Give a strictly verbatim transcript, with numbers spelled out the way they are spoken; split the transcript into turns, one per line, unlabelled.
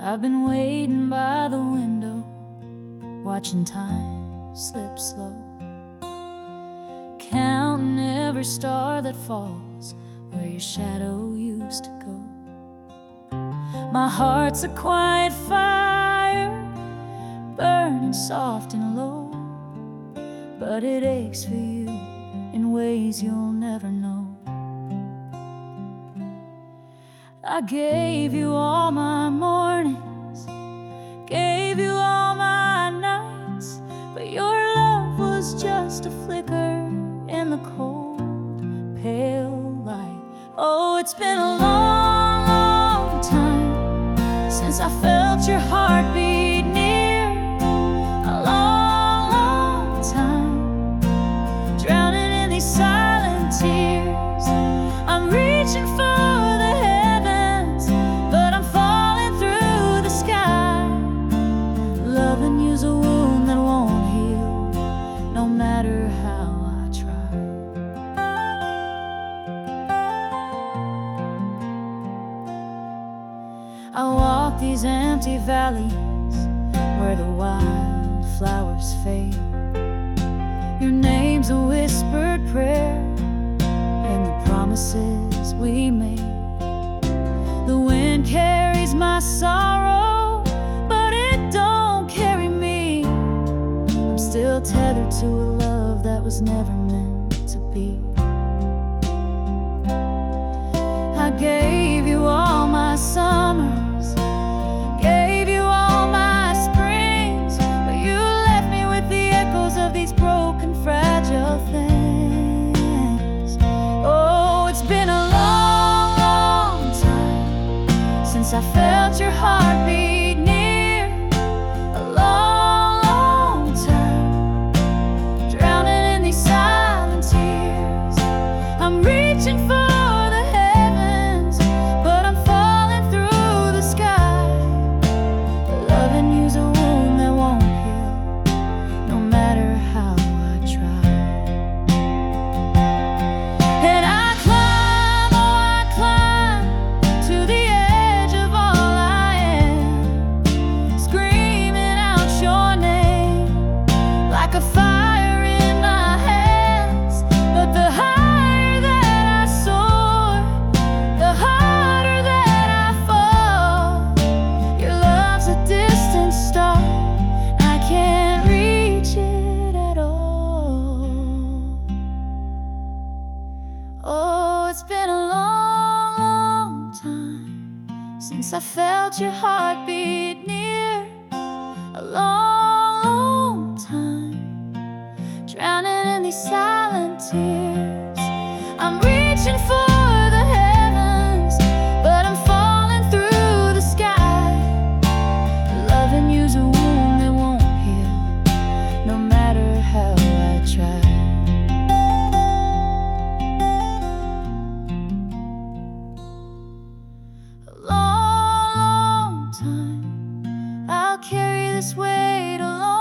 I've been waiting by the window, watching time slip slow, counting every star that falls where your shadow used to go. My heart's a quiet fire, burning soft and low, but it aches for you in ways you'll never know. I gave you all my mornings, gave you all my nights, but your love was just a flicker in the cold, pale light. Oh, it's been a long, long time since I felt your heartbeat near. A long, long time, drowning in these silent tears. I'm reaching for the heavens, but I'm falling through the sky. Loving you's a wound that won't heal, no matter how I try. I walk these empty valleys where the wild flowers fade. Your name's a whispered prayer in the promises we made. The wind carries my sorrow, but it don't carry me. I'm still tethered to a love that was never meant to be. I gave you all my summers, gave you all my springs, but you left me with the echoes of these broken, fragile things. Oh, it's been a long, long time since I felt your heartbeat near. A long, long time, drowning in these silent tears. I'm reaching for the heavens, but I'm falling through the sky. Loving you's a wound that won't heal, no matter how I try. And I climb, oh I climb to the edge of all I am, screaming out your name like a fire in my hands. But the higher that I soar, the harder that I fall. Your love's a distant star, I can't reach it at all. Oh, it's been a long, long time since I felt your heartbeat near. A long, long time, drowning in these silent tears. I'm reaching for the heavens, but I'm falling through the sky. Loving you's a wound that won't heal, no matter how I try. A long, long time, I'll carry this weight alone.